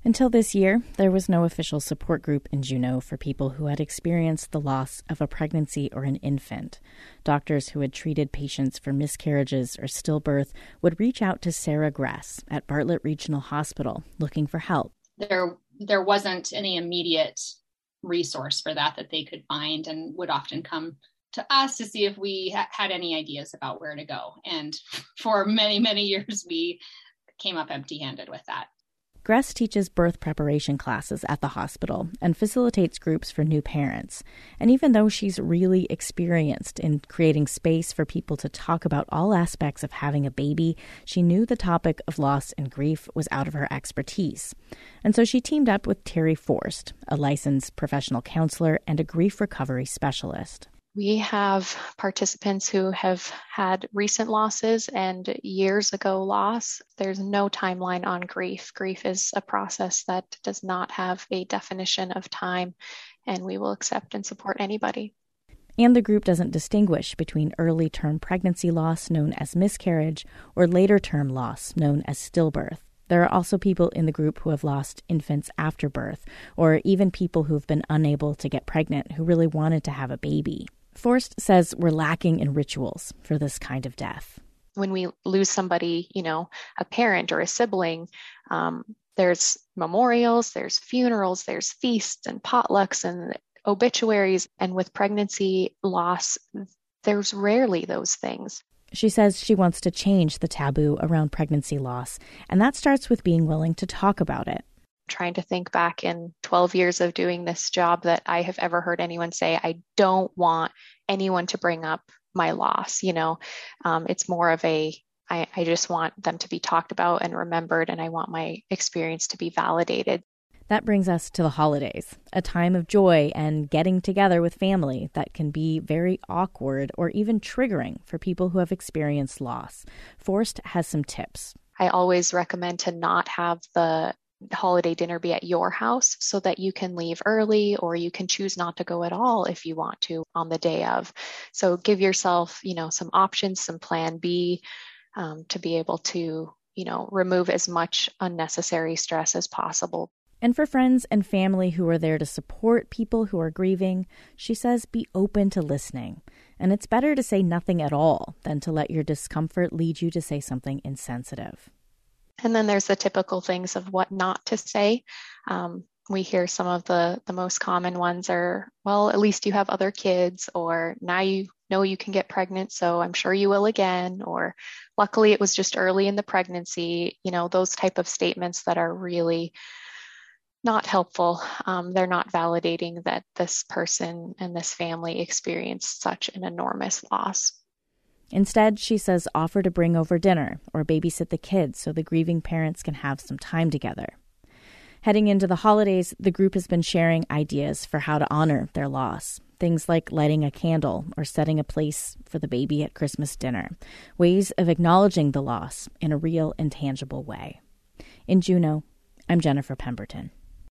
Until this year, there was no official support group in Juneau for people who had experienced the loss of a pregnancy or an infant. Doctors who had treated patients for miscarriages or stillbirth would reach out to Sarah Gress at Bartlett Regional Hospital looking for help. There wasn't any immediate resource for that they could find, and would often come to us to see if we had any ideas about where to go. And for many, many years, we came up empty-handed with that. Gress teaches birth preparation classes at the hospital and facilitates groups for new parents. And even though she's really experienced in creating space for people to talk about all aspects of having a baby, she knew the topic of loss and grief was out of her expertise. And so she teamed up with Terry Forst, a licensed professional counselor and a grief recovery specialist. We have participants who have had recent losses and years ago loss. There's no timeline on grief. Grief is a process that does not have a definition of time, and we will accept and support anybody. And the group doesn't distinguish between early-term pregnancy loss, known as miscarriage, or later-term loss, known as stillbirth. There are also people in the group who have lost infants after birth, or even people who've been unable to get pregnant who really wanted to have a baby. Forst says we're lacking in rituals for this kind of death. When we lose somebody, a parent or a sibling, there's memorials, there's funerals, there's feasts and potlucks and obituaries. And with pregnancy loss, there's rarely those things. She says she wants to change the taboo around pregnancy loss, and that starts with being willing to talk about it. Trying to think back in 12 years of doing this job that I have ever heard anyone say, I don't want anyone to bring up my loss. It's more of I just want them to be talked about and remembered, and I want my experience to be validated. That brings us to the holidays, a time of joy and getting together with family that can be very awkward or even triggering for people who have experienced loss. Forst has some tips. I always recommend to not have the holiday dinner be at your house so that you can leave early, or you can choose not to go at all if you want to on the day of. So give yourself, some options, some plan B, to be able to, remove as much unnecessary stress as possible. And for friends and family who are there to support people who are grieving, she says be open to listening. And it's better to say nothing at all than to let your discomfort lead you to say something insensitive. And then there's the typical things of what not to say. We hear some of the most common ones are, well, at least you have other kids, or now you know you can get pregnant, so I'm sure you will again, or luckily it was just early in the pregnancy, those type of statements that are really not helpful. They're not validating that this person and this family experienced such an enormous loss. Instead, she says offer to bring over dinner or babysit the kids so the grieving parents can have some time together. Heading into the holidays, the group has been sharing ideas for how to honor their loss. Things like lighting a candle or setting a place for the baby at Christmas dinner. Ways of acknowledging the loss in a real and tangible way. In Juneau, I'm Jennifer Pemberton.